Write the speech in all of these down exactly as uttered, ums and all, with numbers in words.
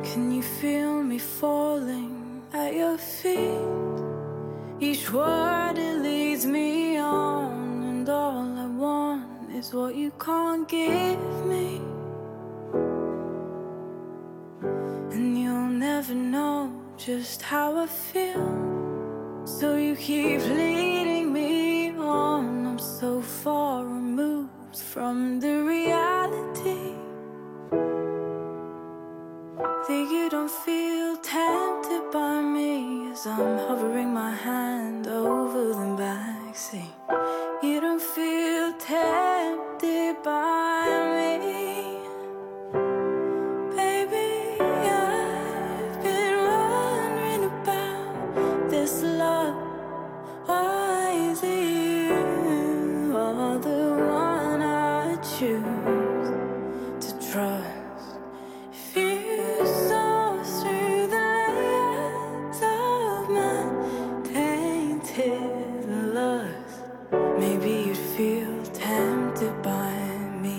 Can you feel me falling at your feet? Each word, it leads me on, and all I want is what you can't give me. And you'll never know just how I feel, so you keep leading me on. I'm so far removed from the reality that you don't feel tempted by me as I'm hovering my hand over the backseat. You don't feel tempted by me. Baby, I've been wondering about this love. Why is it you are the one I choose to trust? You saw through the layers of my tainted lust. Maybe you'd feel tempted by me.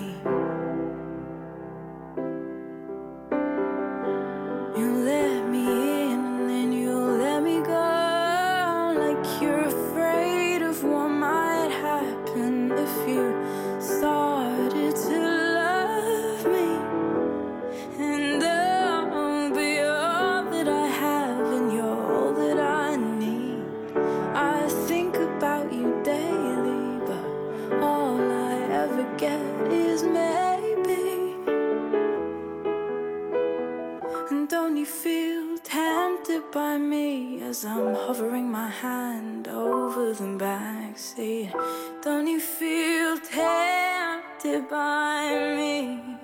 You let me in and then you let me go, like you're afraid of what might happen if you started to love me. And I'll be all that I have, and you're all that I need. I think about you daily, but all I ever get is maybe. And don't you feel tempted by me as I'm hovering my hand over the backseat? Don't you feel tempted by me?